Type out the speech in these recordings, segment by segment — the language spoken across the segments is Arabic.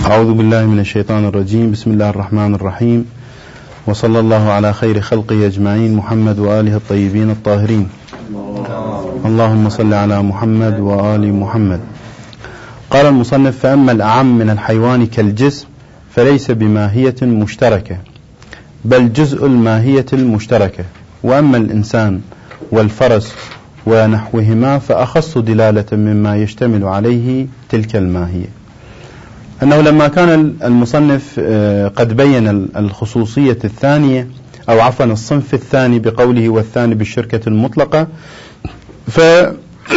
أعوذ بالله من الشيطان الرجيم. بسم الله الرحمن الرحيم، وصلى الله على خير خلقه أجمعين محمد وآله الطيبين الطاهرين. اللهم صل على محمد وآل محمد. قال المصنف: فأما الأعم من الحيوان كالجسم فليس بماهية مشتركة بل جزء الماهية المشتركة، وأما الإنسان والفرس ونحوهما فأخص دلالة مما يشتمل عليه تلك الماهية. أنه لما كان المصنف قد بين الخصوصية الثانية أو عفوا الصنف الثاني بقوله والثاني بالشركة المطلقة، فأنه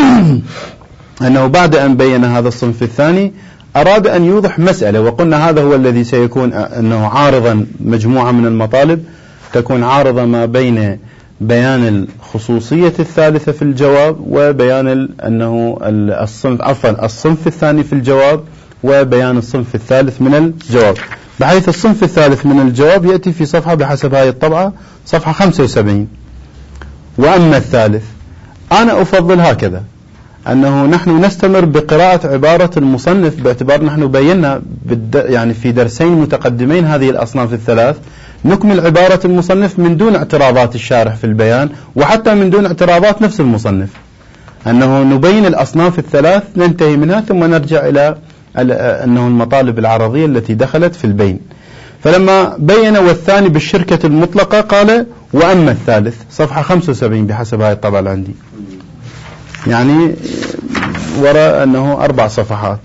بعد أن بين هذا الصنف الثاني أراد أن يوضح مسألة، وقلنا هذا هو الذي سيكون أنه عارضا مجموعة من المطالب تكون عارضة ما بين بيان الخصوصية الثالثة في الجواب وبيان أنه الصنف الثاني في الجواب وبيان الصنف الثالث من الجواب، بحيث الصنف الثالث من الجواب يأتي في صفحة بحسب هذه الطبعة صفحة 75. وأما الثالث أنا أفضل هكذا، أنه نحن نستمر بقراءة عبارة المصنف، باعتبار نحن بينا يعني في درسين متقدمين هذه الأصناف الثلاث، نكمل عبارة المصنف من دون اعتراضات الشارح في البيان، وحتى من دون اعتراضات نفس المصنف، أنه نبين الأصناف الثلاث ننتهي منها ثم نرجع إلى أنه المطالب العرضية التي دخلت في البين. فلما بين والثاني بالشركة المطلقة قال وأما الثالث، صفحة 75 بحسب هذه الطبعة اللي عندي، يعني وراء أنه 4 صفحات.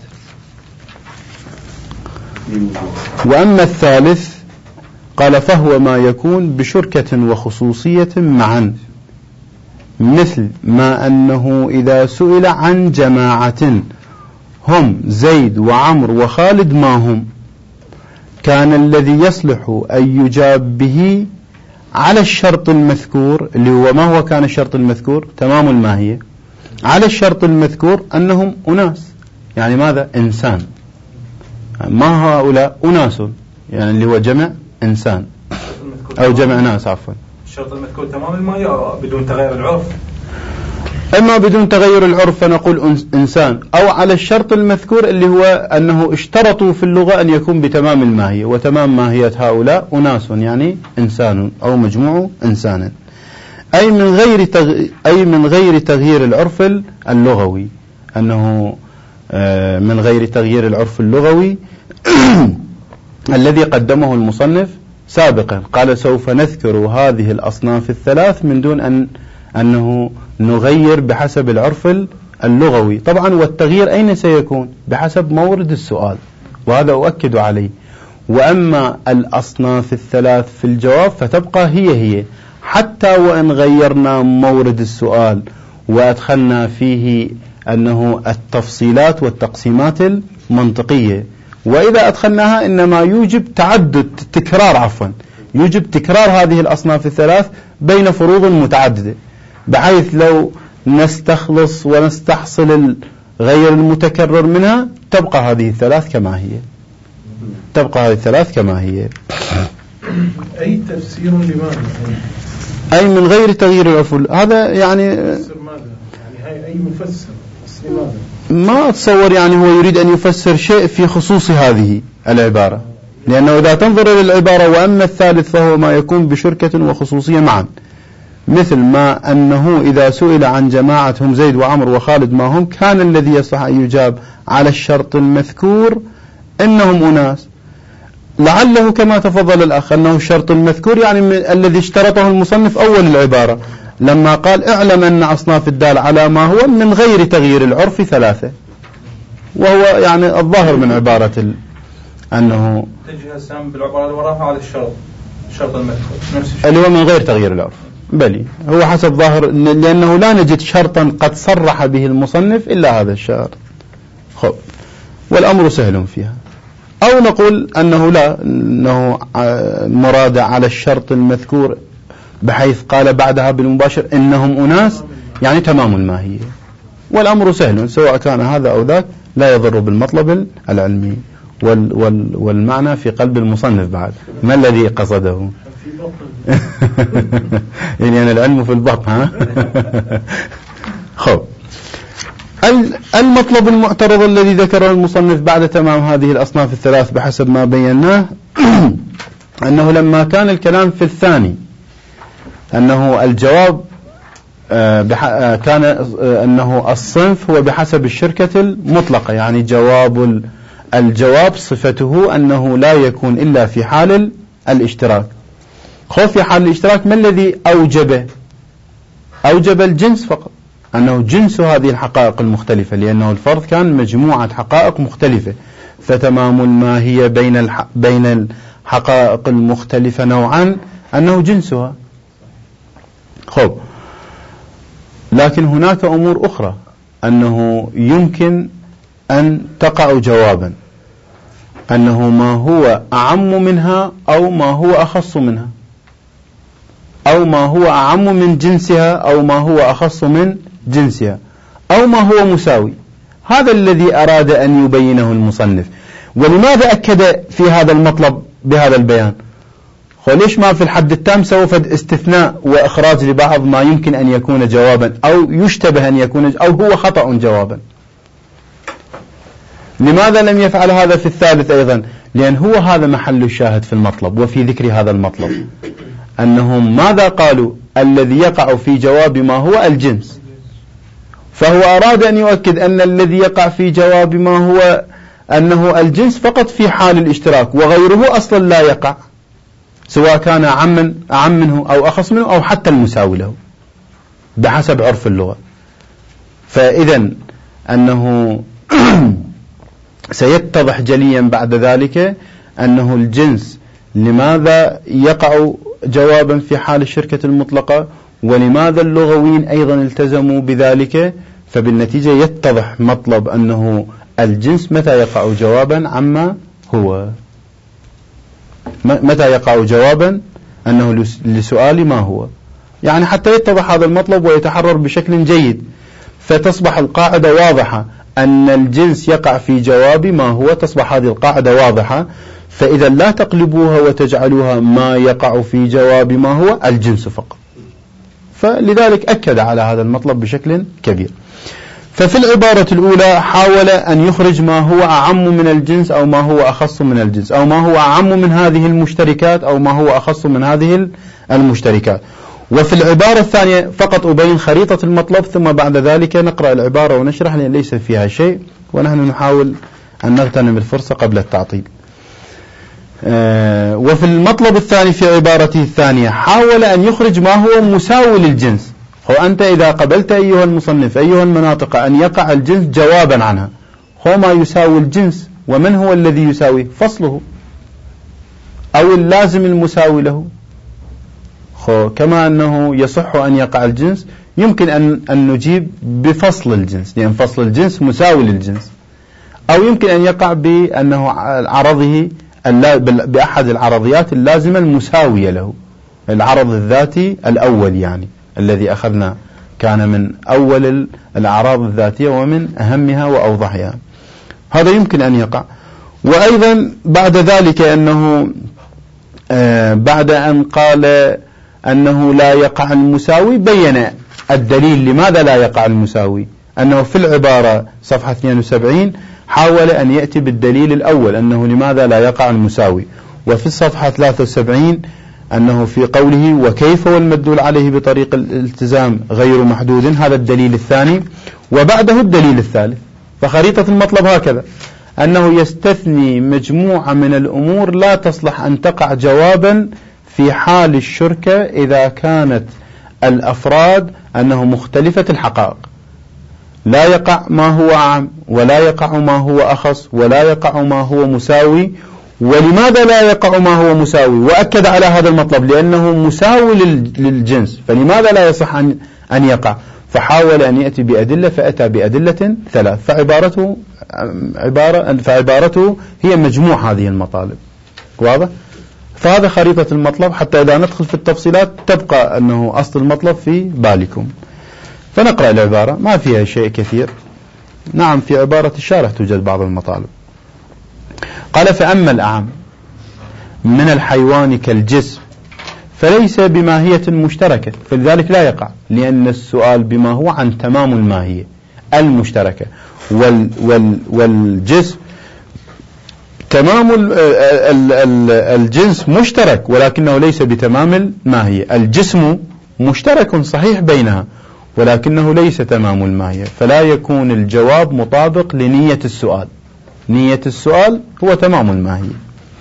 وأما الثالث قال فهو ما يكون بشركة وخصوصية معا، مثل ما أنه إذا سئل عن جماعة هم زيد وعمر وخالد ما هم، كان الذي يصلح أن يجاب به على الشرط المذكور، اللي هو ما هو كان الشرط المذكور؟ تمام الماهية. على الشرط المذكور أنهم أناس، يعني ماذا؟ إنسان. ما هؤلاء أناس، يعني اللي هو جمع إنسان أو جمع ناس عفوا. الشرط المذكور تمام الماهية بدون تغير العرف، إما بدون تغير العرف فنقول إنسان، أو على الشرط المذكور اللي هو أنه اشترطوا في اللغة أن يكون بتمام الماهية، وتمام ماهية هؤلاء أناس، يعني إنسان أو مجموع إنسان، أي من غير تغيير العرف اللغوي، أنه من غير تغيير العرف اللغوي الذي قدمه المصنف سابقا. قال سوف نذكر هذه الأصناف الثلاث من دون أنه نغير بحسب العرف اللغوي. طبعا والتغيير أين سيكون؟ بحسب مورد السؤال، وهذا أؤكد عليه. وأما الأصناف الثلاث في الجواب فتبقى هي حتى وإن غيرنا مورد السؤال وأدخلنا فيه أنه التفصيلات والتقسيمات المنطقية، وإذا أدخلناها إنما يوجب يوجب تكرار هذه الأصناف الثلاث بين فروض متعددة، بحيث لو نستخلص ونستحصل غير المتكرر منها تبقى هذه الثلاث كما هي. أي تفسير لماذا؟ أي من غير تغيير العرف، هذا يعني أي مفسر لماذا؟ ما أتصور يعني هو يريد أن يفسر شيء في خصوص هذه العبارة، لأنه إذا تنظر إلى العبارة وأما الثالث فهو ما يكون بشركة وخصوصية معا، مثل ما أنه إذا سئل عن جماعة هم زيد وعمر وخالد ما هم، كان الذي يصح أن يجاب على الشرط المذكور إنهم أناس. لعله كما تفضل الأخ أنه الشرط المذكور يعني الذي اشترطه المصنف أول العبارة لما قال اعلم أن أصناف الدال على ما هو من غير تغيير العرف 3، وهو يعني الظاهر من عبارة أنه تجي السام بالعبارة اللي وراها على الشرط المذكور نفس الشيء اللي هو من غير تغيير العرف. بلي هو حسب ظاهر، لأنه لا نجد شرطا قد صرح به المصنف إلا هذا الشرط. خب، والأمر سهل فيها. أو نقول أنه لا، أنه مراد على الشرط المذكور بحيث قال بعدها بالمباشر إنهم أناس، يعني تمام الماهية، والأمر سهل سواء كان هذا أو ذاك، لا يضر بالمطلب العلمي والمعنى في قلب المصنف. بعد ما الذي قصده؟ يعني أنا العلم في البطن. خب، المطلب المعترض الذي ذكره المصنف بعد تمام هذه الأصناف الثلاث بحسب ما بيناه أنه لما كان الكلام في الثاني أنه الجواب كان أنه الصنف هو بحسب الشركة المطلقة، يعني الجواب صفته أنه لا يكون إلا في حال الاشتراك. في حال الاشتراك ما الذي أوجب الجنس فقط، أنه جنس هذه الحقائق المختلفة، لأنه الفرض كان مجموعة حقائق مختلفة، فتمام الماهية بين الحقائق المختلفة نوعا أنه جنسها. لكن هناك أمور أخرى أنه يمكن أن تقع جوابا، أنه ما هو أعم منها أو ما هو أخص منها، أو ما هو أعم من جنسها أو ما هو أخص من جنسها، أو ما هو مساوي. هذا الذي أراد أن يبينه المصنف. ولماذا أكد في هذا المطلب بهذا البيان؟ ليش ما في الحد التام سوى استثناء وإخراج لبعض ما يمكن أن يكون جوابا أو يشتبه أن يكون أو هو خطأ جوابا؟ لماذا لم يفعل هذا في الثالث أيضا؟ لأن هو هذا محل الشاهد في المطلب وفي ذكر هذا المطلب، أنهم ماذا قالوا؟ الذي يقع في جواب ما هو الجنس، فهو أراد أن يؤكد أن الذي يقع في جواب ما هو أنه الجنس فقط في حال الاشتراك، وغيره أصلا لا يقع، سواء كان أعم منه أو أخص منه أو حتى المساوي له بحسب عرف اللغة. فإذا أنه سيتضح جليا بعد ذلك أنه الجنس لماذا يقع جوابا في حال الشركة المطلقة، ولماذا اللغويين أيضا التزموا بذلك. فبالنتيجة يتضح مطلب أنه الجنس متى يقع جوابا عما هو، متى يقع جوابا أنه لسؤال ما هو، يعني حتى يتضح هذا المطلب ويتحرر بشكل جيد، فتصبح القاعدة واضحة أن الجنس يقع في جواب ما هو، تصبح هذه القاعدة واضحة. فإذا لا تقلبوها وتجعلوها ما يقع في جواب ما هو الجنس فقط. فلذلك أكد على هذا المطلب بشكل كبير. ففي العبارة الأولى حاول أن يخرج ما هو أعم من الجنس أو ما هو أخص من الجنس، أو ما هو أعم من هذه المشتركات أو ما هو أخص من هذه المشتركات. وفي العبارة الثانية فقط أبين خريطة المطلب، ثم بعد ذلك نقرأ العبارة ونشرح، لأن ليس فيها شيء ونحن نحاول أن نغتنم الفرصة قبل التعطيل. وفي المطلب الثاني في عبارته الثانية حاول أن يخرج ما هو مساوي للجنس. وأنت إذا قبلت أيها المصنف أيها المناطق أن يقع الجنس جوابا عنها، هو ما يساوي الجنس، ومن هو الذي يساوي؟ فصله أو اللازم المساوي له. كما أنه يصح أن يقع الجنس يمكن أن نجيب بفصل الجنس، لأن فصل الجنس مساوي للجنس، أو يمكن أن يقع بأنه عرضه بأحد العرضيات اللازمة المساوية له، العرض الذاتي الأول يعني الذي أخذنا كان من أول الأعراض الذاتية ومن أهمها وأوضحها، هذا يمكن أن يقع. وأيضا بعد ذلك أنه بعد أن قال أنه لا يقع المساوي بين الدليل لماذا لا يقع المساوي، أنه في العبارة صفحة 72 حاول أن يأتي بالدليل الأول أنه لماذا لا يقع المساوي، وفي الصفحة 73 أنه في قوله وكيف والمدلول عليه بطريق الالتزام غير محدود، هذا الدليل الثاني، وبعده الدليل الثالث. فخريطة المطلب هكذا، أنه يستثني مجموعة من الأمور لا تصلح أن تقع جوابا في حال الشركة إذا كانت الأفراد أنه مختلفة الحقائق، لا يقع ما هو أعم ولا يقع ما هو أخص ولا يقع ما هو مساوي. ولماذا لا يقع ما هو مساوي؟ وأكد على هذا المطلب لأنه مساوي للجنس، فلماذا لا يصح أن يقع؟ فحاول أن يأتي بأدلة، فأتى بأدلة ثلاث، فعبارته هي مجموع هذه المطالب. واضح؟ فهذا خريطة المطلب، حتى إذا ندخل في التفصيلات تبقى أنه أصل المطلب في بالكم. فنقرأ العبارة، ما فيها شيء كثير. نعم في عبارة الشارح توجد بعض المطالب. قال فأما الأعم من الحيوان كالجسم فليس بماهية مشتركة، فلذلك لا يقع، لأن السؤال بما هو عن تمام الماهية، المشتركة. والجسم تمام الجنس مشترك ولكنه ليس بتمام الماهية. الجسم مشترك صحيح بينها ولكنه ليس تمام الماهية، فلا يكون الجواب مطابق لنية السؤال. نية السؤال هو تمام الماهية،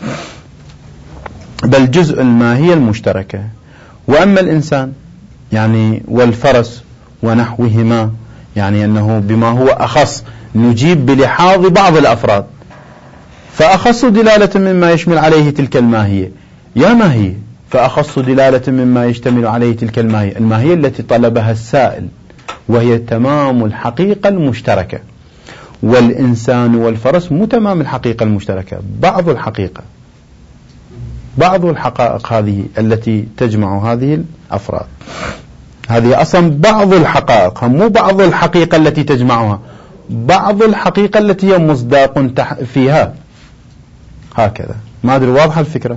بل جزء الماهية المشتركة. وأما الإنسان يعني والفرس ونحوهما، يعني أنه بما هو أخص نجيب بلحاظ بعض الأفراد، فأخص دلالة مما يشمل عليه تلك الماهية يا ماهية، فأخص دلالة مما يشتمل عليه تلك الماهية، الماهية التي طلبها السائل وهي تمام الحقيقة المشتركة. والإنسان والفرس مو تمام الحقيقة المشتركة، بعض الحقيقة، بعض الحقائق هذه التي تجمع هذه الأفراد. هذه أصلا بعض الحقائق، مو بعض الحقيقة التي تجمعها، بعض الحقيقة التي هي مصداق فيها. هكذا، ما أدري واضحة الفكرة.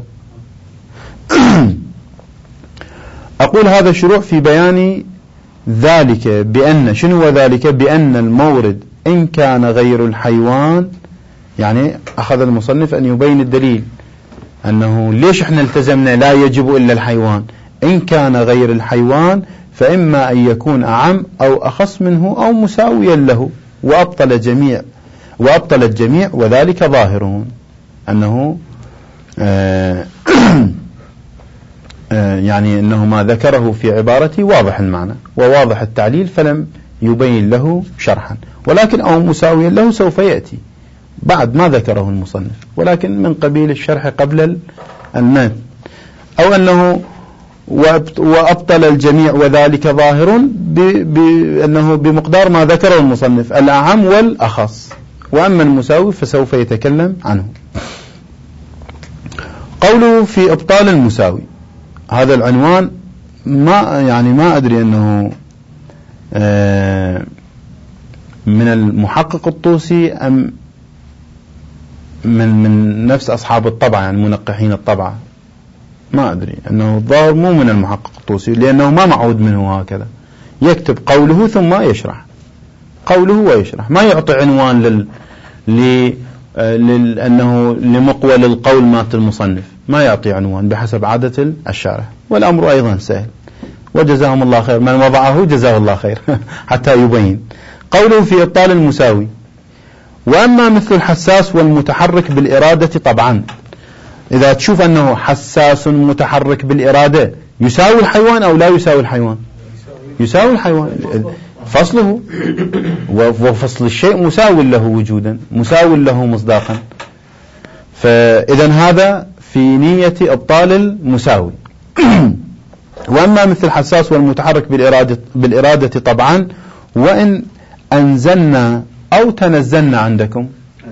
أقول هذا شروع في بيان ذلك بأن شنو ذلك؟ بأن المورد إن كان غير الحيوان، يعني أخذ المصنف أن يبين الدليل أنه ليش إحنا التزمنا لا يجب إلا الحيوان. إن كان غير الحيوان فإما أن يكون أعم أو أخص منه أو مساويا له، وأبطل الجميع وذلك ظاهرون، أنه يعني أنه ما ذكره في عبارته واضح المعنى وواضح التعليل، فلم يبين له شرحا، ولكن أو مساويا له سوف يأتي بعد ما ذكره المصنف، ولكن من قبيل الشرح قبل المتن. أو أنه وأبطل الجميع وذلك ظاهر بأنه بمقدار ما ذكره المصنف الأعم والأخص، وأما المساوي فسوف يتكلم عنه. قوله في إبطال المساوي، هذا العنوان ما أدري أنه من المحقق الطوسي أم من نفس أصحاب الطبعة، يعني منقحين الطبعة، ما أدري، أنه الظاهر مو من المحقق الطوسي، لأنه ما معود منه هكذا، يكتب قوله ثم يشرح قوله ويشرح، ما يعطي عنوان لأنه لمقول القول مات المصنف، ما يعطي عنوان بحسب عادة الشارح. والأمر أيضا سهل، وجزاهم الله خير من وضعه جزاه الله خير حتى يبين. قوله في إبطال المساوي، وأما مثل الحساس والمتحرك بالإرادة، طبعا إذا تشوف أنه حساس متحرك بالإرادة يساوي الحيوان أو لا يساوي الحيوان؟ يساوي الحيوان، فصله وفصل الشيء مساوي له وجودا، مساوي له مصداقا. فإذا هذا في نية إبطال المساوي. وأما مثل الحساس والمتحرك بالإرادة طبعا، وإن أنزلنا أو تنزلنا عندكم،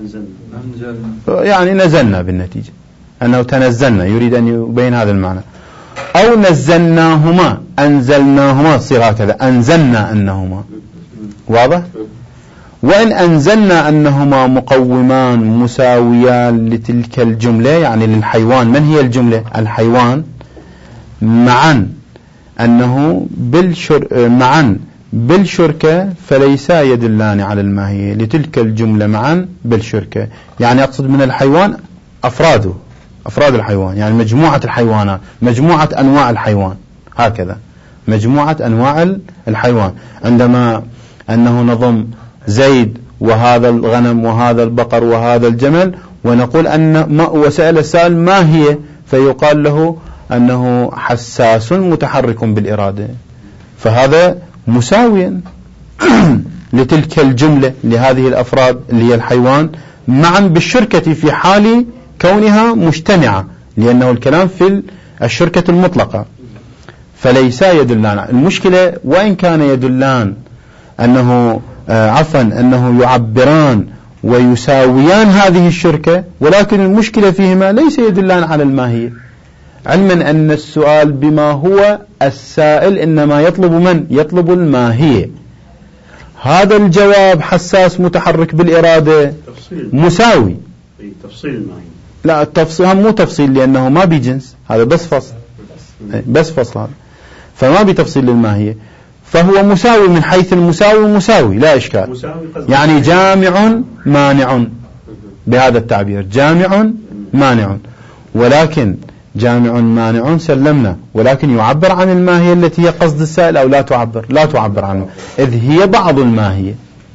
يعني نزلنا بالنتيجة، أنه تنزلنا يريد أن يبين هذا المعنى، أو نزلناهما أنزلناهما تصير هكذا، أنزلنا أنهما، واضح؟ وإن أنزلنا أنهما مقومان مساويان لتلك الجملة، يعني للحيوان. من هي الجملة؟ الحيوان معا أنه معا بالشركة فليسا يدلان على الماهية لتلك الجملة معا بالشركة، يعني أقصد من الحيوان أفراد الحيوان، يعني مجموعة الحيوانات، مجموعة أنواع الحيوان، هكذا مجموعة أنواع الحيوان. عندما أنه نضم زيد وهذا الغنم وهذا البقر وهذا الجمل، ونقول أن وسأل السائل ما هي، فيقال له أنه حساس متحرك بالإرادة، فهذا مساويا لتلك الجملة لهذه الأفراد اللي هي الحيوان معا بالشركة في حال كونها مجتمعة، لأنه الكلام في الشركة المطلقة. فليسا يدلان، المشكلة وإن كان يدلان أنه أنه يعبران ويساويان هذه الشركة، ولكن المشكلة فيهما ليس يدلان على الماهية، علما أن السؤال بما هو السائل إنما يطلب من؟ يطلب الماهية. هذا الجواب حساس متحرك بالإرادة مساوي، تفصيل الماهية، لا التفصيل مو تفصيل، لأنه ما بجنس، هذا بس فصل، بس فصل هذا، فما بتفصيل للماهية. فهو مساوي من حيث المساوي مساوي لا إشكال، يعني جامع مانع بهذا التعبير، جامع مانع. ولكن جامع مانع سلمنا، ولكن يعبر عن الماهية التي هي قصد السائل أو لا تعبر؟ لا تعبر عنه، إذ هي بعض الماهية.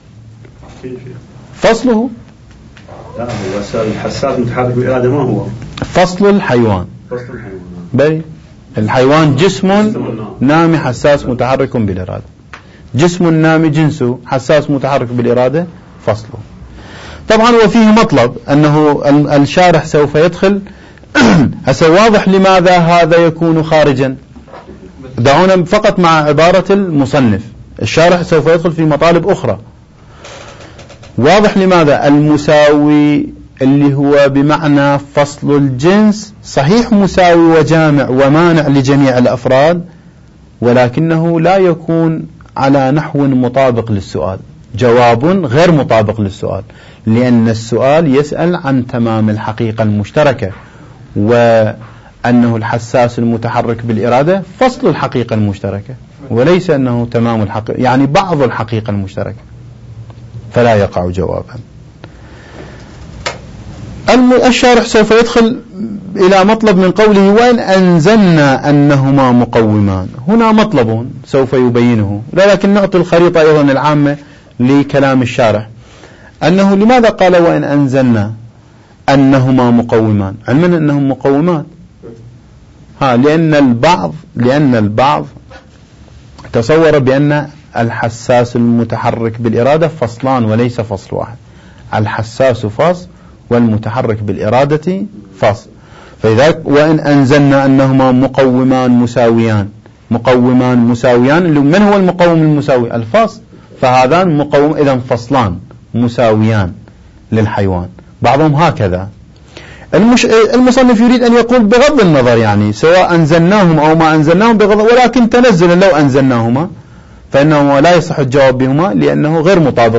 فصله لا هو الحساس متحرك بالإرادة ما هو فصل الحيوان. بل الحيوان جسم نامي حساس متحرك بالإرادة، جسم نامي جنسه حساس متحرك بالإرادة، فصله. طبعا وفيه مطلب أنه الشارح سوف يدخل هسه واضح لماذا هذا يكون خارجا. دعونا فقط مع عبارة المصنف، الشارح سوف يدخل في مطالب أخرى. واضح لماذا المساوي اللي هو بمعنى فصل الجنس صحيح مساوي وجامع ومانع لجميع الأفراد، ولكنه لا يكون على نحو مطابق للسؤال، جواب غير مطابق للسؤال، لأن السؤال يسأل عن تمام الحقيقة المشتركة، وأنه الحساس المتحرك بالإرادة فصل الحقيقة المشتركة، وليس أنه تمام الحقيقة يعني بعض الحقيقة المشتركة، فلا يقع جوابا. الشارح سوف يدخل إلى مطلب من قوله وإن أنزلنا أنهما مقومان. هنا مطلب سوف يبينه، لكن نعطي الخريطة أيضا العامة لكلام الشارح، أنه لماذا قال وإن أنزلنا أنهما مقومان، علما أنهم مقومان. لأن البعض تصور بأن الحساس المتحرك بالإرادة فصلان وليس فصل واحد، الحساس فصل والمتحرك بالإرادة فصل. فإذا وإن أنزلنا أنهما مقومان مساويان، مقومان مساويان، من هو المقوم المساوي؟ الفصل، فهذان مقوم إذن فصلان مساويان للحيوان. بعضهم هكذا. المصنف يريد أن يقول بغض النظر يعني سواء أنزلناهم أو ما أنزلناهم بغض، ولكن تنزل لو أنزلناهما فإنه لا يصح الجواب بهما لأنه غير مطابق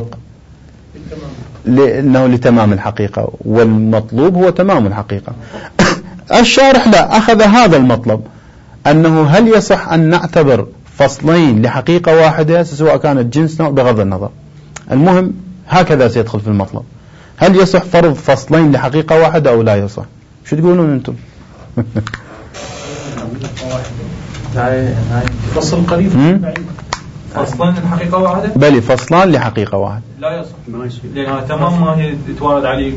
لأنه لتمام الحقيقة، والمطلوب هو تمام الحقيقة. الشارح لا أخذ هذا المطلب، أنه هل يصح أن نعتبر فصلين لحقيقة واحدة سواء كانت جنس نوع بغض النظر. المهم هكذا سيدخل في المطلب، هل يصح فرض فصلين لحقيقة واحدة أو لا يصح؟ شو تقولون أنتم؟ فصل قريب فصلان لحقيقة واحدة؟ بلي فصلان لحقيقة واحدة لا يصح، لأنها تمام ما هي تتوارد عليه.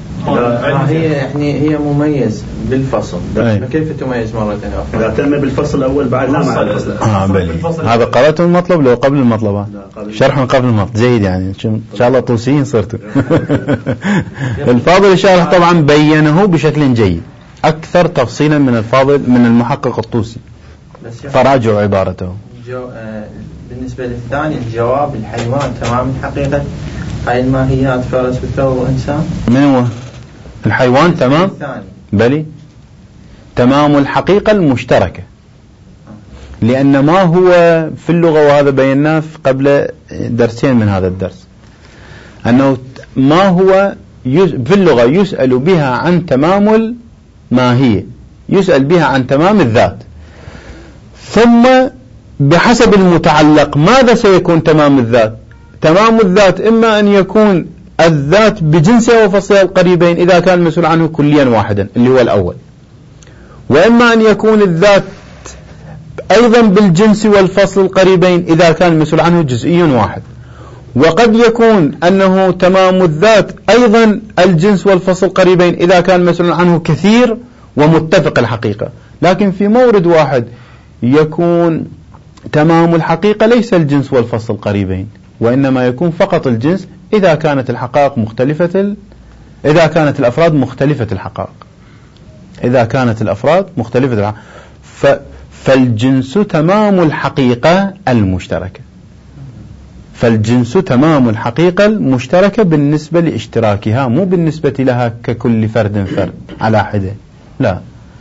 هي مميز بالفصل، كيف تميز مرة أخرى؟ إذا تم بالفصل الأول بعد لا مع الفصل. بلي هذا قرأت المطلب لو قبل المطلب، شرح من قبل المطلب جيد يعني إن شاء الله طوسيين صرتوا. الفاضل الشارح طبعا بينه بشكل جيد أكثر تفصيلا من الفاضل من المحقق الطوسي، فراجعوا عبارته. بالنسبة للثاني الجواب الحيوان تمام الحقيقة، هاي الماهيات فرس والثور وإنسان. من هو الحيوان؟ تمام بلي تمام الحقيقة المشتركة، لأن ما هو في اللغة وهذا بيناه قبل درسين من هذا الدرس، أنه ما هو في اللغة يسأل بها عن تمام الماهية، يسأل بها عن تمام الذات، ثم بحسب المتعلق ماذا سيكون تمام الذات. تمام الذات إما أن يكون الذات بجنسها وفصلها القريبين إذا كان المسؤول عنه كليا واحدا اللي هو الأول، وإما أن يكون الذات أيضا بالجنس والفصل القريبين إذا كان المسؤول عنه جزئي واحد، وقد يكون أنه تمام الذات أيضا الجنس والفصل قريبين إذا كان المسؤول عنه كثير ومتفق الحقيقة. لكن في مورد واحد يكون تمام الحقيقة ليس الجنس والفصل قريبين، وإنما يكون فقط الجنس إذا كانت الحقائق مختلفة، إذا كانت الأفراد مختلفة الحقائق، إذا كانت الأفراد مختلفة الحقائق. فالجنس تمام الحقيقة المشتركة، فالجنس تمام الحقيقة المشتركة بالنسبة لاشتراكها، مو بالنسبة لها ككل فرد على حدة، لا.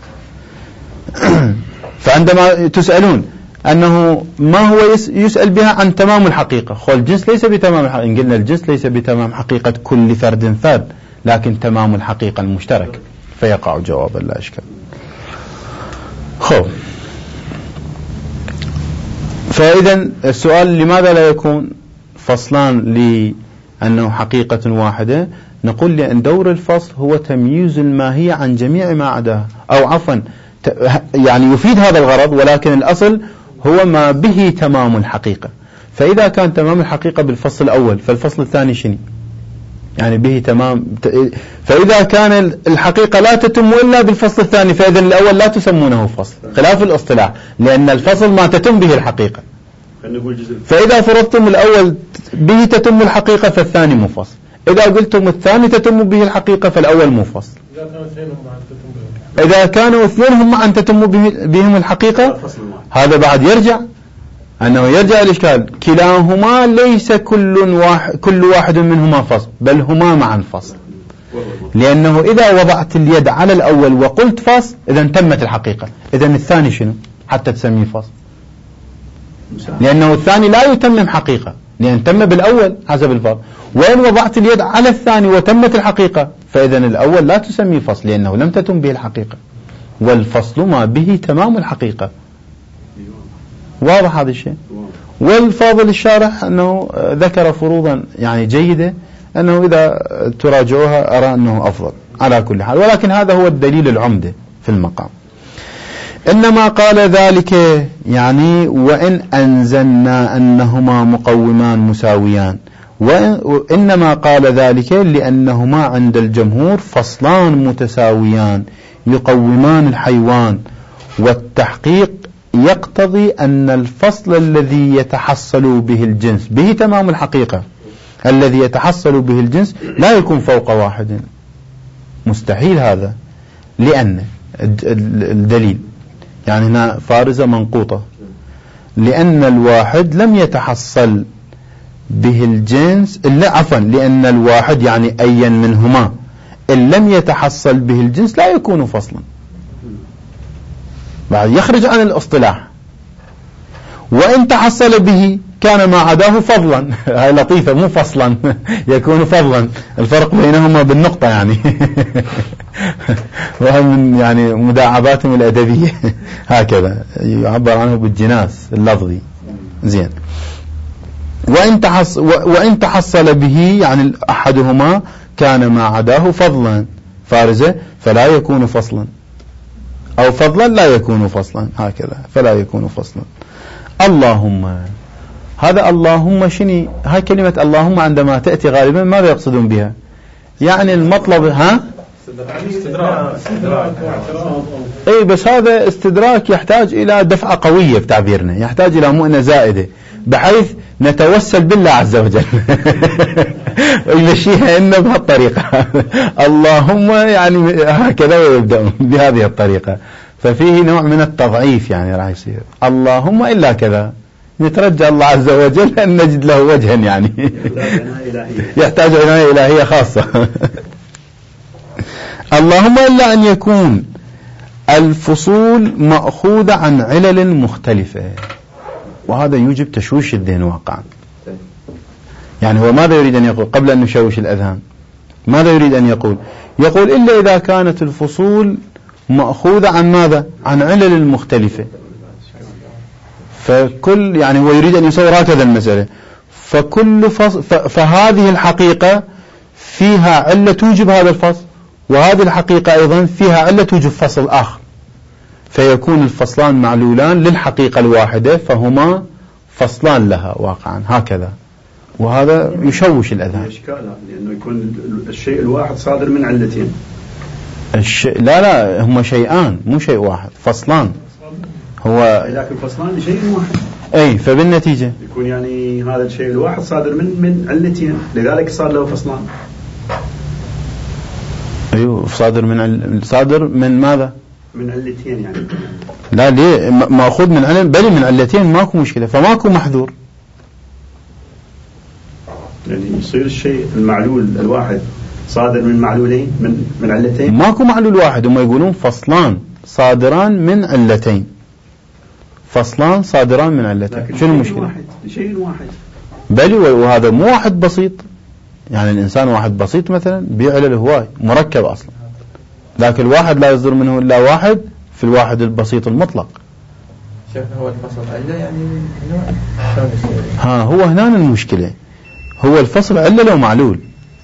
فعندما تسألون أنه ما هو يسأل بها عن تمام الحقيقة، الجنس ليس بتمام الحقيقة، إن قلنا الجنس ليس بتمام حقيقة كل فرد لكن تمام الحقيقة المشترك، فيقع جوابا لا إشكال. فإذا السؤال لماذا لا يكون فصلان لأنه حقيقة واحدة؟ نقول لأن دور الفصل هو تمييز الماهية عن جميع ما عداها، أو عفوا يعني يفيد هذا الغرض، ولكن الأصل هو ما به تمام الحقيقة. فإذا كان تمام الحقيقة بالفصل الأول، فالفصل الثاني شنو؟ يعني به تمام. فإذا كان الحقيقة لا تتم إلا بالفصل الثاني، فإذا الأول لا تسمونه فصل، خلاف الاصطلاح، لأن الفصل ما تتم به الحقيقة. فإذا فرضتم الأول به تتم الحقيقة فالثاني مو فصل، إذا قلتم الثاني تتم به الحقيقة فالأول مو فصل. إذا كانوا اثنينهم معا تتم بهم الحقيقة، هذا بعد يرجع أنه يرجع الإشكال، كلاهما ليس كل واحد منهما فصل، بل هما معا فصل. لأنه إذا وضعت اليد على الأول وقلت فصل إذا تمت الحقيقة، إذا الثاني شنو حتى تسميه فصل؟ لأنه الثاني لا يتمم حقيقة، لأن تم بالأول حسب الفرض. وإن وضعت اليد على الثاني وتمت الحقيقة فإذا الأول لا تسميه فصل، لأنه لم تتم به الحقيقة، والفصل ما به تمام الحقيقة. واضح هذا الشيء؟ والفاضل الشارح أنه ذكر فروضا يعني جيدة، أنه إذا تراجعوها أرى أنه أفضل على كل حال، ولكن هذا هو الدليل العمدة في المقام. إنما قال ذلك يعني وإن أنزلنا أنهما مقومان مساويان، وإنما قال ذلك لأنهما عند الجمهور فصلان متساويان يقومان الحيوان، والتحقيق يقتضي أن الفصل الذي يتحصل به الجنس به تمام الحقيقة، الذي يتحصل به الجنس لا يكون فوق واحد، مستحيل هذا. لأن الدليل يعني هنا فارزة منقوطة، لأن الواحد لم يتحصل به الجنس لأن الواحد يعني أي منهما إن لم يتحصل به الجنس لا يكون فصلا، بعد يخرج عن الاصطلاح. وإن تحصل به كان ما عداه فضلا. هاي لطيفة، مو فصلا يكون فضلا، الفرق بينهما بالنقطة يعني وهم من يعني مداعباتهم الأدبية هكذا يعبر عنه بالجناس اللفظي. زين. وإن تحصل به يعني أحدهما كان ما عداه فضلا فارزة فلا يكون فصلا، أو فضلا لا يكون فصلا، هكذا فلا يكون فصلا. اللهم، هذا اللهم شني؟ هاي كلمة اللهم عندما تأتي غالبا ماذا يقصدون بها؟ يعني المطلب اي بس هذا استدراك يحتاج إلى دفعة قوية بتعبيرنا، يحتاج إلى مؤنة زائدة بحيث نتوسل بالله عز وجل يمشيها إنه بهالطريقة اللهم يعني هكذا ويبدأون بهذه الطريقة، ففيه نوع من التضعيف يعني راح يصير اللهم إلا كذا، نترجى الله عز وجل أن نجد له وجها يعني يحتاج عناية إلهية خاصة اللهم إلا أن يكون الفصول مأخوذة عن علل مختلفة، وهذا يوجب تشويش الذهن واقعا. يعني هو ماذا يريد أن يقول قبل أن نشوش الأذهان؟ ماذا يريد أن يقول؟ يقول إلا إذا كانت الفصول مأخوذة عن ماذا؟ عن علل مختلفة. فكل يعني هو يريد أن يصور هكذا المسألة، فكل فصل فهذه الحقيقة فيها علة توجب هذا الفصل، وهذه الحقيقة أيضا فيها علة توجب فصل آخر، فيكون الفصلان معلولان للحقيقة الواحدة فهما فصلان لها واقعا هكذا، وهذا يشوش الأذهان. لأنه يكون الشيء الواحد صادر من علتين. لا هما شيئان مو شيء واحد، فصلان. هو لكن فصلان لشيء واحد. أي فبالنتيجة يكون يعني هذا الشيء الواحد صادر من علتين، لذلك صار له فصلان. أيوه صادر من ماذا؟ من علتين يعني. لا ليه مأخوذ من علة، بل من علتين ماكو مشكلة، فماكو محذور. يعني يصير الشيء المعلول الواحد صادر من معلولين من علتين. ماكو معلول واحد، هم يقولون فصلان صادران من علتين، فصلان صادران من علتين. شنو المشكلة؟ شيء واحد. بل وهذا مو واحد بسيط، يعني الإنسان واحد بسيط مثلا بيعلل هواي مركب أصلا، لكن الواحد لا يصدر منه إلا واحد في الواحد البسيط المطلق. شيخنا هو الفصل علة يعني شلون يصير؟ هو هنا المشكلة، هو الفصل علة لو معلول؟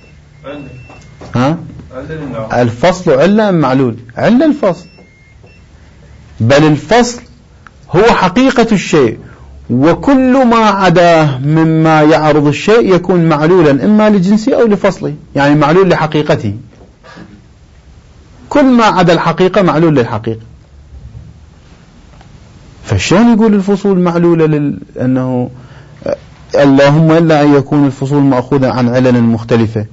الفصل علة أم معلول؟ علة الفصل، بل الفصل هو حقيقة الشيء، وكل ما عداه مما يعرض الشيء يكون معلولا إما لجنسه أو لفصله، يعني معلول لحقيقته. كل ما عدا الحقيقة معلول للحقيقة. فشلون يقول الفصول معلولة أنه اللهم إلا أن يكون الفصول مأخوذة عن علل مختلفة.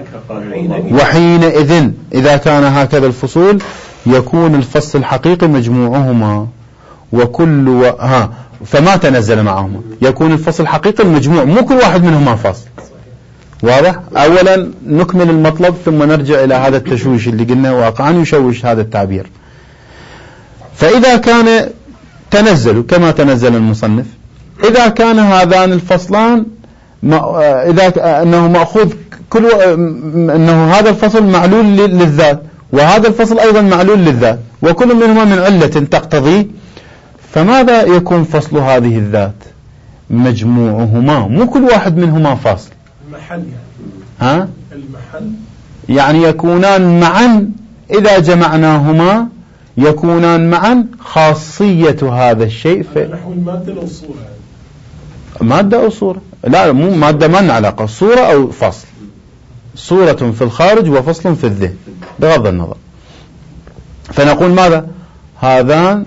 وحينئذ إذا كان هكذا الفصول يكون الفصل الحقيقي مجموعهما وكل فما تنزل معهما، يكون الفصل الحقيقي المجموع، مو كل واحد منهما فصل. واضح؟ أولا نكمل المطلب ثم نرجع إلى هذا التشويش اللي قلنا واقعا يشوش هذا التعبير. فإذا كان تنزلوا كما تنزل المصنف، إذا كان هذان الفصلان إذا أنه مأخوذ أنه هذا الفصل معلول للذات وهذا الفصل أيضا معلول للذات وكل منهما من علة تقتضي، فماذا يكون فصل هذه الذات؟ مجموعهما، مو كل واحد منهما فاصل. المحل يعني. المحل يعني يكونان معا، إذا جمعناهما يكونان معا خاصية هذا الشيء. نحو المادة أو الصورة يعني. مادة أو صورة؟ لا، مو مادة، ما علاقة، صورة أو فصل، صورة في الخارج وفصل في الذهن بغض النظر. فنقول ماذا؟ هذان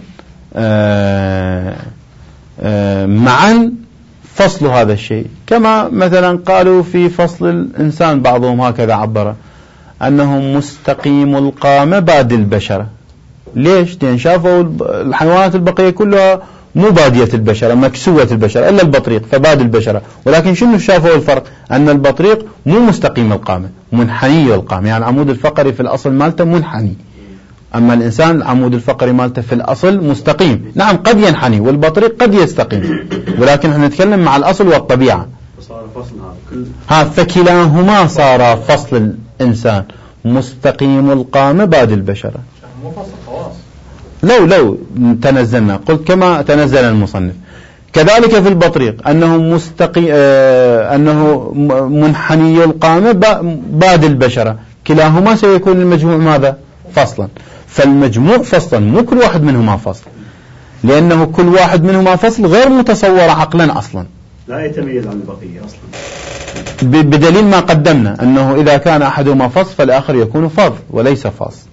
معا فصل هذا الشيء، كما مثلا قالوا في فصل الإنسان، بعضهم هكذا عبر أنه مستقيم القامة باد البشرة. ليش؟ لأن شافوا الحيوانات البقية كلها مو بادية البشرة، مكسوة البشرة، إلا البطريق فباد البشرة. ولكن شنو شافوا الفرق؟ أن البطريق مو مستقيم القامة، منحني القامة، يعني العمود الفقري في الأصل مالته منحني، أما الإنسان العمود الفقري مالته في الأصل مستقيم. نعم قد ينحني والبطريق قد يستقيم، ولكن احنا نتكلم مع الأصل والطبيعة. فكلاهما صار فصل الإنسان مستقيم القامة باد البشرة. مو فصل خواص. لو تنزلنا، قلت كما تنزل المصنف. كذلك في البطريق أنه أنه منحني القامة باد البشرة، كلاهما سيكون المجموع ماذا؟ فصلا. فالمجموع فصلا، مو كل واحد منهما فصل، لأنه كل واحد منهما فصل غير متصور عقلا أصلا، لا يتميز عن البقية أصلا، بدليل ما قدمنا أنه إذا كان أحدهما فصل فالآخر يكون فاضل وليس فاصل.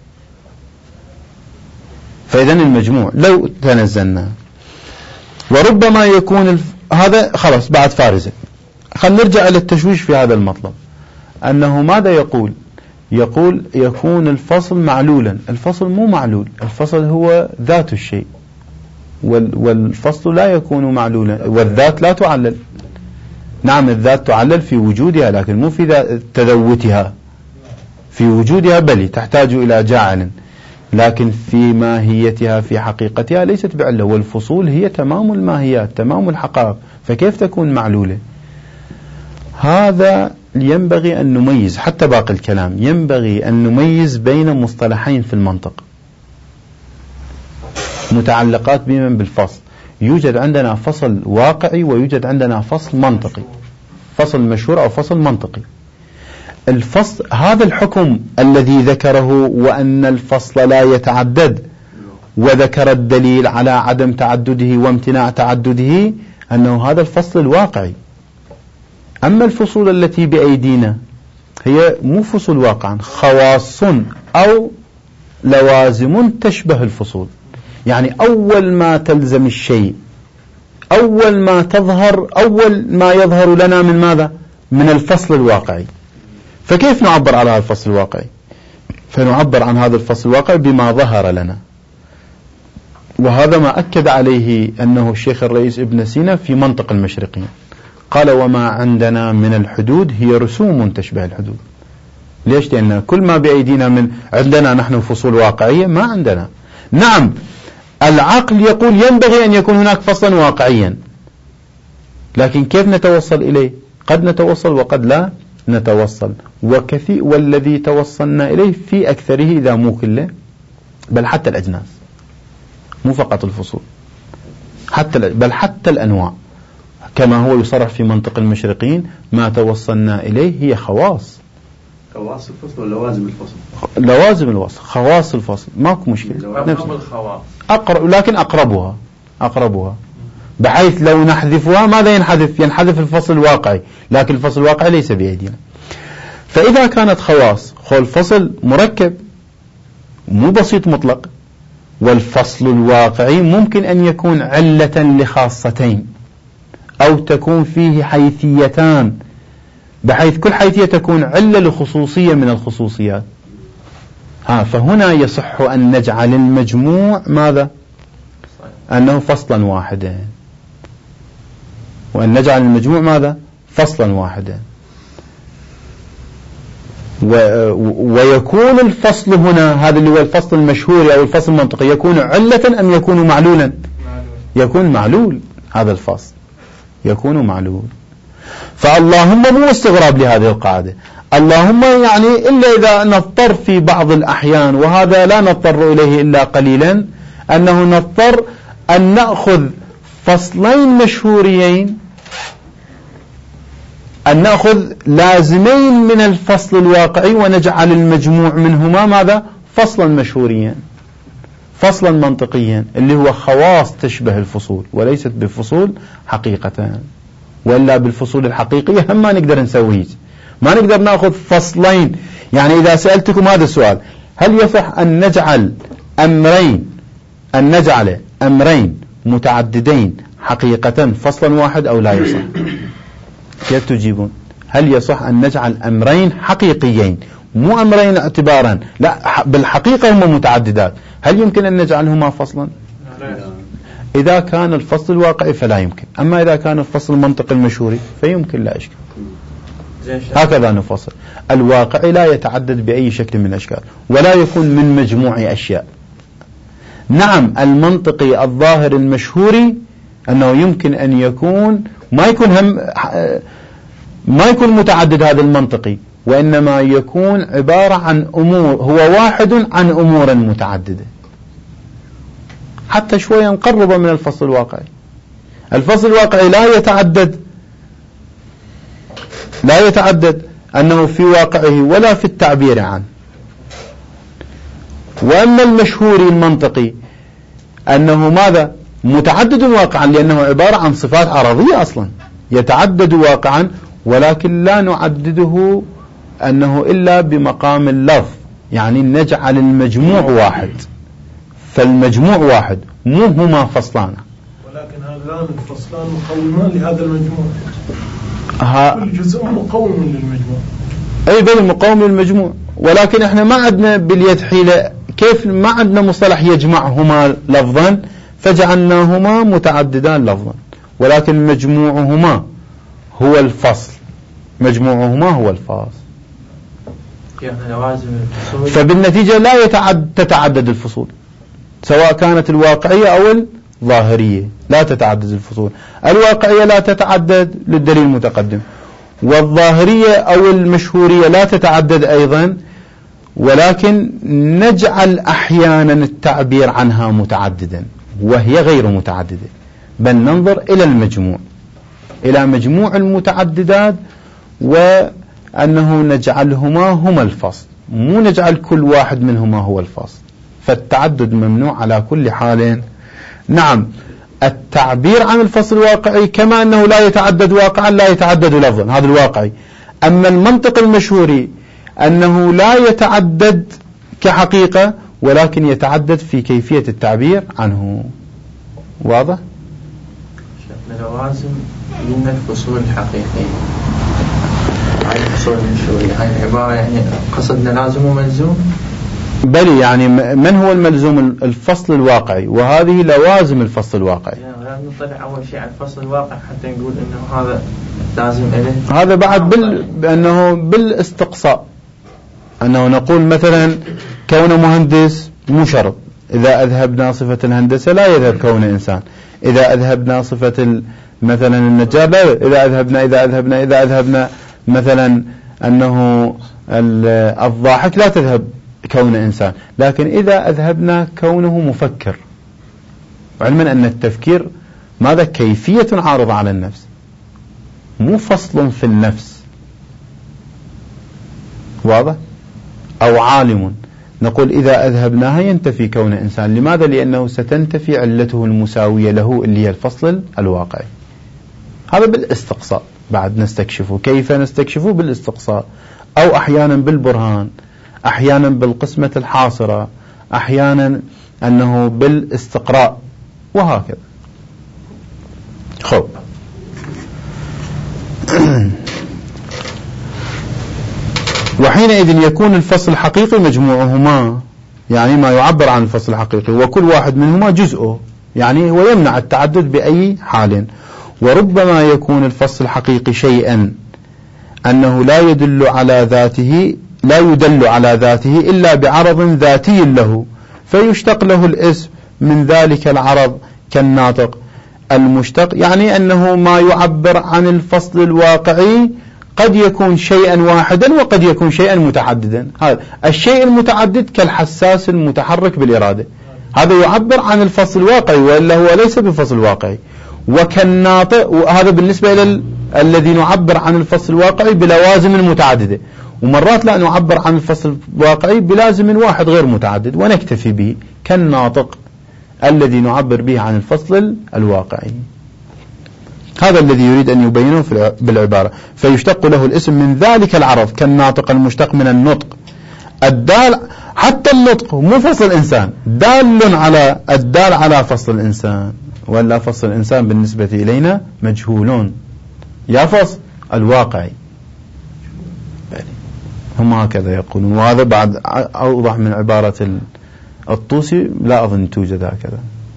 فإذن المجموع لو تنزلنا، وربما يكون هذا خلاص بعد فارزة. خلينا نرجع إلى التشويش في هذا المطلب، أنه ماذا يقول يكون الفصل معلولا. الفصل مو معلول، الفصل هو ذات الشيء، والفصل لا يكون معلولا، والذات لا تعلل. نعم الذات تعلل في وجودها، لكن مو في تذوتها، في وجودها بل تحتاج إلى جاعل، لكن في ماهيتها في حقيقتها ليست بعلة. والفصول هي تمام الماهيات، تمام الحقائق، فكيف تكون معلولة؟ هذا ينبغي أن نميز، حتى باقي الكلام ينبغي أن نميز بين مصطلحين في المنطق متعلقات بمن بالفصل. يوجد عندنا فصل واقعي ويوجد عندنا فصل منطقي، فصل مشهور أو فصل منطقي. الفصل هذا الحكم الذي ذكره وأن الفصل لا يتعدد، وذكر الدليل على عدم تعدده وامتناع تعدده، أنه هذا الفصل الواقعي. أما الفصول التي بأيدينا هي مو فصول واقعا، خواص أو لوازم تشبه الفصول. يعني أول ما تلزم الشيء، أول ما يظهر لنا من ماذا؟ من الفصل الواقعي. فكيف نعبر على هذا الفصل الواقعي؟ فنعبر عن هذا الفصل الواقعي بما ظهر لنا، وهذا ما أكد عليه أنه الشيخ الرئيس ابن سينا في منطق المشرقين، قال وما عندنا من الحدود هي رسوم تشبه الحدود. ليش؟ لأن كل ما بأيدينا عندنا نحن فصول واقعية ما عندنا. نعم العقل يقول ينبغي أن يكون هناك فصلا واقعيا، لكن كيف نتوصل إليه؟ قد نتوصل وقد لا نتوصل، والذي توصلنا إليه في أكثره إذا مو كله بل حتى الأجناس، مو فقط الفصول. بل حتى الأنواع كما هو يصرح في منطق المشرقين ما توصلنا إليه هي خواص الفصل ولوازم الفصل. لوازم الوصل خواص الفصل ماكو مشكلة لكن أقربها بحيث لو نحذفها ماذا ينحذف الفصل الواقعي، لكن الفصل الواقعي ليس بأيدينا. فإذا كانت خواص الفصل مركب مو بسيط مطلق، والفصل الواقعي ممكن أن يكون علة لخاصتين أو تكون فيه حيثيتان بحيث كل حيثية تكون علة لخصوصية من الخصوصيات. فهنا يصح أن نجعل المجموع ماذا؟ أنه فصلا واحدا، وأن نجعل المجموع ماذا؟ فصلا واحدا. ويكون الفصل هنا هذا اللي هو الفصل المشهور أو الفصل المنطقي يكون علة أم يكون معلولا؟ يكون معلول. هذا الفصل يكون معلول. فاللهم مو استغراب لهذه القاعدة، اللهم يعني إلا إذا نضطر في بعض الأحيان، وهذا لا نضطر إليه إلا قليلا، أنه نضطر أن نأخذ فصلين مشهوريين، أن نأخذ لازمين من الفصل الواقعي ونجعل المجموع منهما ماذا؟ فصلا مشهوريا، فصلا منطقيا، اللي هو خواص تشبه الفصول وليست بفصول حقيقة. وإلا بالفصول الحقيقية هم ما نقدر نسويه، ما نقدر نأخذ فصلين. يعني إذا سألتكم هذا السؤال، هل يصح أن نجعل أمرين متعددين حقيقة فصلا واحد أو لا يصح؟ كيف تجيبون؟ هل يصح أن نجعل أمرين حقيقيين مو أمرين اعتبارا، لا بالحقيقة هما متعددات، هل يمكن أن نجعلهما فصلا؟ إذا كان الفصل الواقعي فلا يمكن، أما إذا كان الفصل المنطقي المشهوري فيمكن لا إشكال. هكذا نفصل. الواقعي لا يتعدد بأي شكل من الأشكال ولا يكون من مجموع أشياء. نعم المنطقي الظاهر المشهوري أنه يمكن أن يكون ما يكون متعدد هذا المنطقي، وإنما يكون عبارة عن أمور، هو واحد عن أمور متعددة، حتى شوية نقرب من الفصل الواقعي. الفصل الواقعي لا يتعدد أنه في واقعه ولا في التعبير عنه. وأما المشهوري المنطقي أنه ماذا؟ متعدد واقعا، لأنه عبارة عن صفات عرضية أصلا، يتعدد واقعا، ولكن لا نعدده أنه إلا بمقام اللفظ، يعني نجعل المجموع واحد، فالمجموع واحد مو هما فصلان، ولكن هذان الفصلان مقومان لهذا المجموع، كل جزء مقوم للمجموع. أي بل مقوم للمجموع، ولكن احنا ما عندنا باليد حيلة، كيف ما عندنا مصطلح يجمعهما لفظا فجعلناهما متعددان لفظا، ولكن مجموعهما هو الفصل، مجموعهما هو الفاصل. فبالنتيجة لا تتعدد الفصول، سواء كانت الواقعية أو الظاهرية، لا تتعدد الفصول. الواقعية لا تتعدد للدليل المتقدم، والظاهرية أو المشهورية لا تتعدد أيضا، ولكن نجعل أحيانا التعبير عنها متعددا وهي غير متعددة، بل ننظر إلى المجموع، إلى مجموع المتعددات، وأنه نجعلهما هما الفصل، مو نجعل كل واحد منهما هو الفصل. فالتعدد ممنوع على كل حال. نعم التعبير عن الفصل الواقعي كما أنه لا يتعدد واقعا لا يتعدد لفظا، هذا الواقعي. أما المنطق المشهوري أنه لا يتعدد كحقيقة، ولكن يتعدد في كيفية التعبير عنه. واضح؟ لوازم من الفصول الحقيقية، هاي الفصول المشهورية، هاي العبارة يعني قصدنا لازم وملزوم. بل يعني من هو الملزوم؟ الفصل الواقعي، وهذه لوازم الفصل الواقعي. يعني نطلع أول شيء على الفصل الواقعي حتى نقول إنه هذا لازم إليه. هذا بعد بأنه بالاستقصاء، أنه نقول مثلا كون مهندس مو شرط، إذا أذهبنا صفة الهندسة لا يذهب كون إنسان، إذا أذهبنا صفة مثلا النجار لا، إذا أذهبنا مثلا أنه الضاحك لا تذهب كون إنسان، لكن إذا أذهبنا كونه مفكر، علما أن التفكير ماذا؟ كيفية عارضة على النفس، مو فصل في النفس. واضح؟ أو عالم، نقول إذا أذهبناها ينتفي كون إنسان. لماذا؟ لأنه ستنتفي علته المساوية له اللي هي الفصل الواقعي. هذا بالاستقصاء بعد نستكشفه. كيف نستكشفه؟ بالاستقصاء، أو أحيانا بالبرهان، أحيانا بالقسمة الحاصرة، أحيانا أنه بالاستقراء، وهكذا. خب وحينئذ يكون الفصل الحقيقي مجموعهما، يعني ما يعبر عن الفصل الحقيقي، وكل واحد منهما جزءه، يعني هو يمنع التعدد بأي حال. وربما يكون الفصل الحقيقي شيئا أنه لا يدل على ذاته إلا بعرض ذاتي له، فيشتق له الاسم من ذلك العرض كالناطق المشتق. يعني أنه ما يعبر عن الفصل الواقعي قد يكون شيئا واحدا وقد يكون شيئا متعددا. هذا الشيء المتعدد كالحساس المتحرك بالإرادة، هذا يعبر عن الفصل الواقعي وإلا هو ليس بفصل واقعي. وكالناطق، وهذا بالنسبة إلى الذي نعبر عن الفصل الواقعي بلوازم متعددة، ومرات لا نعبر عن الفصل الواقعي بلازم واحد غير متعدد ونكتفي به، كالناطق الذي نعبر به عن الفصل الواقعي. هذا الذي يريد أن يبينه بالعبارة. فيشتق له الاسم من ذلك العرض كالناطق المشتق من النطق الدال، حتى النطق مو فصل الإنسان، الدال على فصل الإنسان، ولا فصل الإنسان بالنسبة إلينا مجهولون، يا فصل الواقعي. هم هكذا يقولون، وهذا بعد أوضح من عبارة الطوسي، لا أظن توجد هكذا.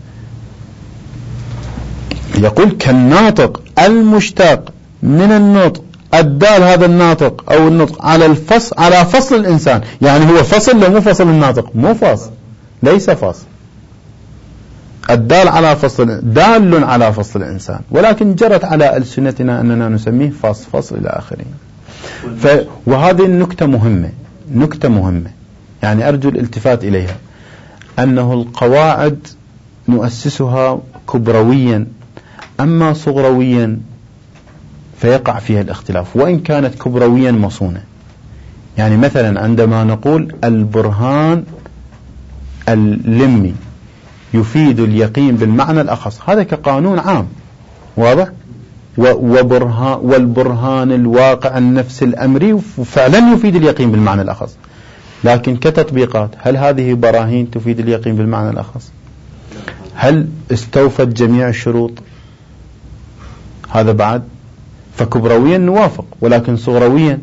يقول كالناطق المشتق من النطق الدال، هذا الناطق أو النطق على فصل الإنسان، يعني هو فصل لو مو فصل الناطق، مو فصل، ليس فصل. الدال على فصل، دال على فصل الإنسان، ولكن جرت على ألسنتنا أننا نسميه فصل إلى آخره. وهذه نكتة مهمة يعني أرجو الالتفات إليها، أنه القواعد نؤسسها كبرويا، أما صغرويا فيقع فيها الاختلاف، وإن كانت كبرويا مصونة. يعني مثلا عندما نقول البرهان اللمي يفيد اليقين بالمعنى الأخص، هذا كقانون عام واضح، والبرهان الواقع النفس الأمري فعلا يفيد اليقين بالمعنى الأخص. لكن كتطبيقات، هل هذه براهين تفيد اليقين بالمعنى الأخص؟ هل استوفت جميع الشروط؟ هذا بعد. فكبرويا نوافق، ولكن صغرويا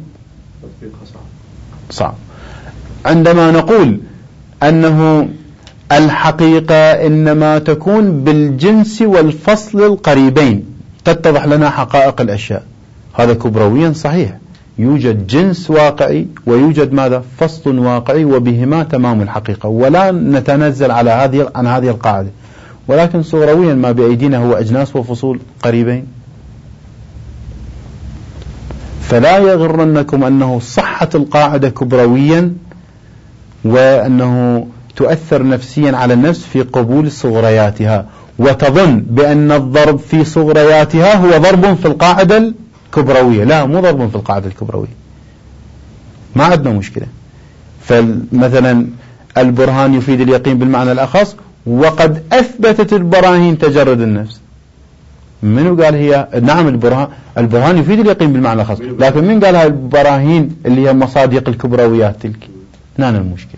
صعب. عندما نقول أنه الحقيقة إنما تكون بالجنس والفصل القريبين تتضح لنا حقائق الأشياء، هذا كبرويا صحيح، يوجد جنس واقعي ويوجد ماذا؟ فصل واقعي، وبهما تمام الحقيقة، ولا نتنزل عن هذه القاعدة. ولكن صغرويا ما بأيدينا هو أجناس وفصول قريبين. فلا يغرنكم أنه صحة القاعدة كبرويا وأنه تؤثر نفسيا على النفس في قبول صغرياتها، وتظن بأن الضرب في صغرياتها هو ضرب في القاعدة الكبروية. لا، مو ضرب في القاعدة الكبروية، ما عندنا مشكلة. فمثلا البرهان يفيد اليقين بالمعنى الأخص، وقد أثبتت البراهين تجرد النفس. منو قال هي؟ نعم، البرهان يفيد اليقين بالمعنى الخاص، لكن من قال هاي البراهين اللي هي مصادق الكبرويات تلك؟ هنا المشكلة.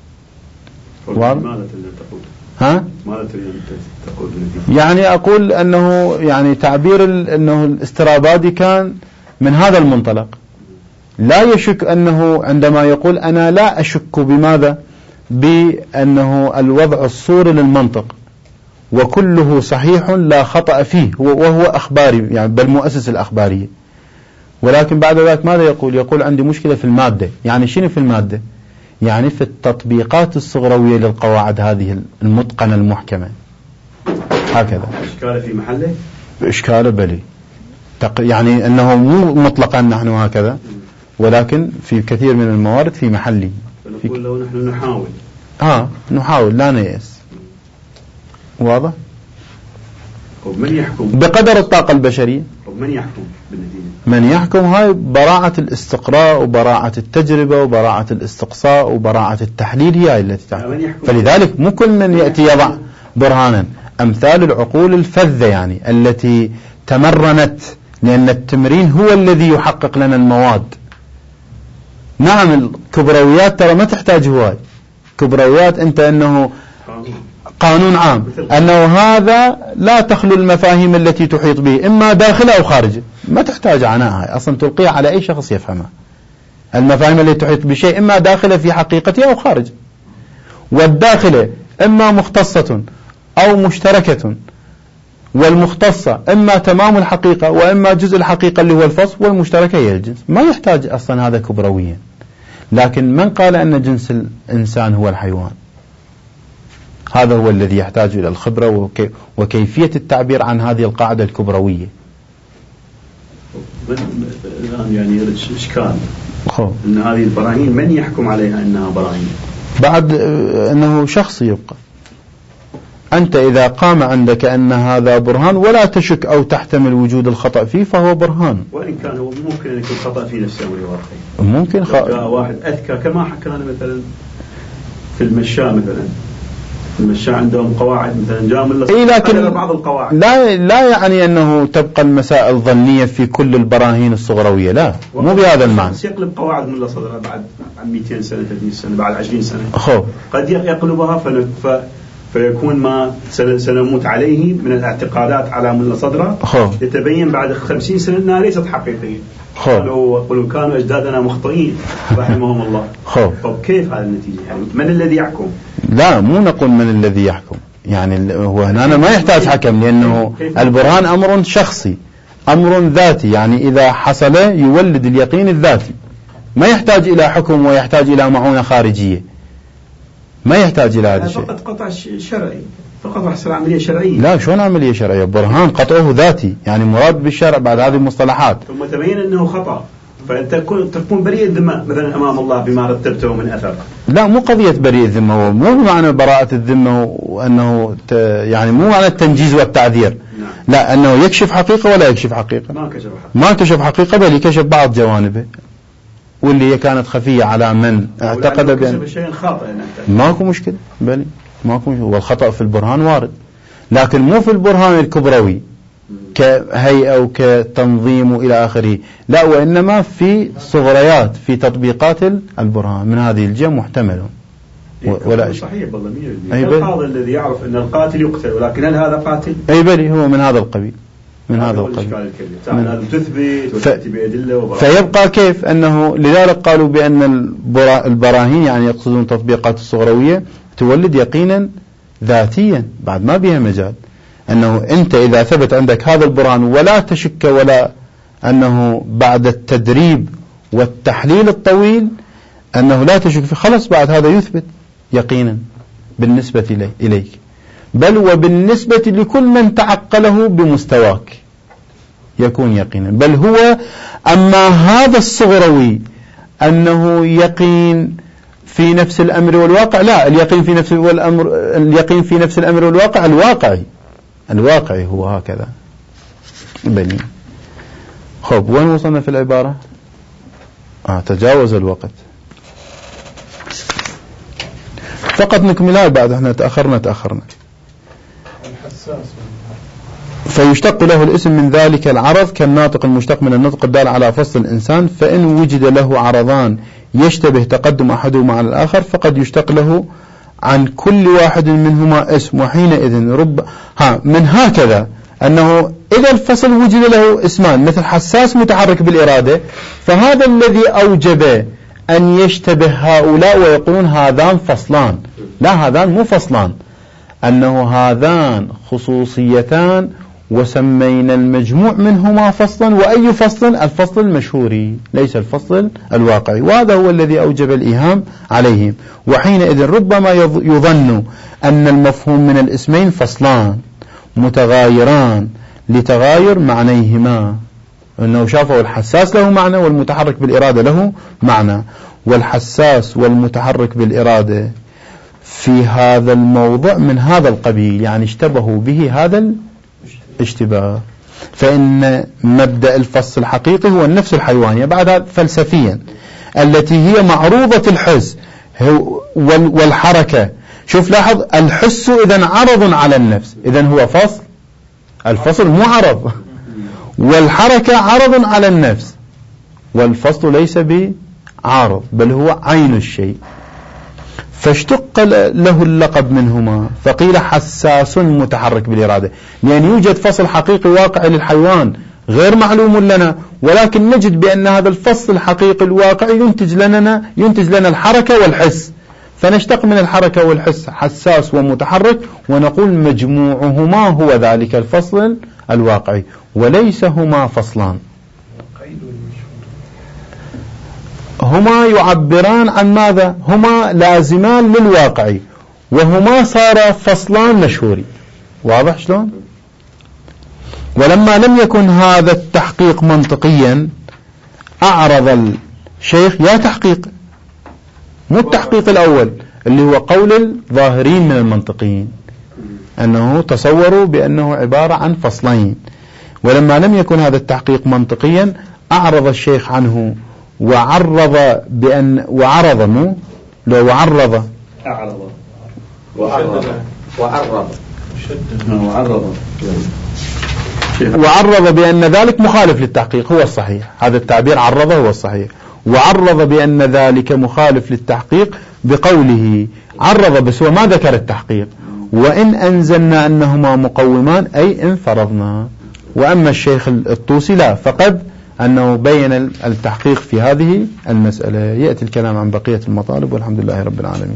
يعني أقول أنه يعني تعبير أنه الاسترابادي كان من هذا المنطلق، لا يشك أنه عندما يقول أنا لا أشك بماذا؟ بأنه الوضع الصوري للمنطق وكله صحيح لا خطأ فيه، وهو أخباري يعني بل مؤسس الأخبارية. ولكن بعد ذلك ماذا يقول؟ يقول عندي مشكلة في المادة. يعني شنو في المادة؟ يعني في التطبيقات الصغروية للقواعد هذه المتقنة المحكمة. هكذا إشكال في محله؟ إشكال بلي، يعني أنه مو مطلقا نحن هكذا، ولكن في كثير من الموارد في محلي. فنقول لو نحن نحاول نحاول لا نيأس. واضح؟ ومن يحكم بقدر الطاقة البشرية. ومن يحكم بالنتيجة؟ من يحكم هاي براعة الاستقراء وبراعة التجربة وبراعة الاستقصاء وبراعة التحليل هي التي تحكم. فلذلك مو كل من يأتي يضع برهانا. أمثال العقول الفذة يعني التي تمرنت، لأن التمرين هو الذي يحقق لنا المواد. نعم الكبرويات ترى ما تحتاج هواي كبرويات، أنت أنه قانون عام أنه هذا لا تخلو المفاهيم التي تحيط به إما داخله أو خارجه، ما تحتاج عناء هاي أصلا تلقيها على أي شخص يفهمها. المفاهيم التي تحيط بشيء إما داخله في حقيقته أو خارجه، والداخله إما مختصة أو مشتركة، والمختصة إما تمام الحقيقة وإما جزء الحقيقة اللي هو الفصل، والمشتركة هي الجنس. ما يحتاج أصلا هذا كبرويا. لكن من قال أن جنس الإنسان هو الحيوان؟ هذا هو الذي يحتاج إلى الخبرة وكيفية التعبير عن هذه القاعدة الكبروية. الآن يعني إشكال أن هذه البراهين من يحكم عليها أنها براهين؟ بعد أنه شخص يبقى. أنت إذا قام عندك أن هذا برهان ولا تشك أو تحتمل وجود الخطأ فيه فهو برهان. وإن كان هو ممكن أن يكون خطأ في نفسه والواقع. ممكن واحد أذكى كما حكانا مثلا في المشاة مثلا. المشاة عندهم قواعد مثلا جامل لكن بعض القواعد لا يعني أنه تبقى المسائل ظنية في كل البراهين الصغروية، لا مو بهذا المعنى. يقلب قواعد من صدرها بعد 200 سنة 300 سنة بعد 20 سنة خب. قد يقلبها فيكون ما سنموت عليه من الاعتقادات على من صدرها يتبين بعد 50 سنة أنها ليست حقيقية. قالوا كانوا أجدادنا مخطئين رحمهم الله. طب كيف هذه النتيجة؟ يعني من الذي يحكم؟ لا مو نقول من الذي يحكم، يعني هو هنا ما يحتاج حكم، لأنه البرهان أمر شخصي أمر ذاتي، يعني إذا حصل يولد اليقين الذاتي، ما يحتاج إلى حكم ويحتاج إلى معونة خارجية، ما يحتاج إلى هذا الشيء. فقط قطع شرعي، فقط حصل عملية شرعية. لا شلون عملية شرعية؟ برهان قطعه ذاتي، يعني مراد بالشرع بعد هذه المصطلحات. ثم تبين أنه خطأ فأنت تكون بريء الذمة مثلا أمام الله بما رتبته من أثر. لا مو قضية بريء الذمة، مو بمعنى براءة الذمة وأنه يعني مو معنى التنجيز والتعذير. نعم. لا أنه يكشف حقيقة ولا يكشف حقيقة. ما كشف حقيقة بل يكشف بعض جوانبه واللي هي كانت خفية على من اعتقد بأن شيء خاطئ. ماكو مشكلة، بل ماكو مشكلة، والخطأ في البرهان وارد، لكن مو في البرهان الكبروي كهيئة وكتنظيم إلى آخره، لا وإنما في صغريات في تطبيقات البرهان من هذه الجهة محتمل ولا صحيح والله 100%. القاضي الذي يعرف أن القاتل يقتل ولكن هل هذا قاتل؟ أي بلي هو من هذا القبيل، من هذا القبيل. لازم تثبت وتأتي بأدلة فيبقى كيف أنه لذلك قالوا بأن البراهين يعني يقصدون التطبيقات الصغروية تولد يقينا ذاتيا بعد ما بها مجال، أنه أنت إذا ثبت عندك هذا البرهان ولا تشك ولا أنه بعد التدريب والتحليل الطويل أنه لا تشك فيه، خلص بعد هذا يثبت يقينا بالنسبة إليك، بل وبالنسبة لكل من تعقله بمستواك يكون يقينا. بل هو أما هذا الصغروي أنه يقين في نفس الأمر والواقع، لا، اليقين في نفس الأمر والواقع الواقعي هو هكذا بني. خب وين وصلنا في العبارة؟ تجاوز الوقت، فقط نكملها بعد احنا تأخرنا. فيشتق له الاسم من ذلك العرض كالناطق المشتق من النطق الدال على فصل الإنسان، فإن وجد له عرضان يشتبه تقدم أحدهما على الآخر فقد يشتق له عن كل واحد منهما اسم، وحينئذ من هكذا أنه إذا الفصل وجد له اسمان مثل حساس متحرك بالإرادة، فهذا الذي أوجب أن يشتبه هؤلاء ويقولون هذان فصلان. لا، هذان مو فصلان، أنه هذان خصوصيتان وسمينا المجموع منهما فصلا، وأي فصل؟ الفصل المشهوري ليس الفصل الواقعي، وهذا هو الذي أوجب الإيهام عليهم. وحينئذ ربما يظن أن المفهوم من الاسمين فصلان متغايران لتغاير معنيهما، أنه شافوا الحساس له معنى والمتحرك بالإرادة له معنى، والحساس والمتحرك بالإرادة في هذا الموضع من هذا القبيل، يعني اشتبهوا به هذا اشتباه، فإن مبدأ الفصل الحقيقي هو النفس الحيوانية بعدها فلسفيا التي هي معروضة الحس والحركة. شوف لاحظ، الحس إذن عرض على النفس، إذن هو فصل، الفصل مو عرض، والحركة عرض على النفس، والفصل ليس بعارض بل هو عين الشيء. فاشتق له اللقب منهما، فقيل حساس متحرك بالإرادة، لأن يوجد فصل حقيقي واقعي للحيوان غير معلوم لنا، ولكن نجد بأن هذا الفصل الحقيقي الواقعي ينتج لنا الحركة والحس، فنشتق من الحركة والحس حساس ومتحرك، ونقول مجموعهما هو ذلك الفصل الواقعي، وليس هما فصلان، هما يعبران عن ماذا؟ هما لازمان للواقعي، وهما صار فصلان مشهوري. واضح شلون؟ ولما لم يكن هذا التحقيق منطقيا أعرض الشيخ يا تحقيق، مو التحقيق الأول اللي هو قول الظاهرين من المنطقيين أنه تصوروا بأنه عبارة عن فصلين، ولما لم يكن هذا التحقيق منطقيا أعرض الشيخ عنه وعرض بأن وعرض بأن ذلك مخالف للتحقيق هو الصحيح، هذا التعبير عرضه هو الصحيح، وعرض بأن ذلك مخالف للتحقيق بقوله عرض بس هو ما ذكر التحقيق، وإن أنزلنا أنهما مقومان أي إن فرضنا. وأما الشيخ الطوسي لا، فقد أنه بين التحقيق في هذه المسألة. يأتي الكلام عن بقية المطالب، والحمد لله رب العالمين.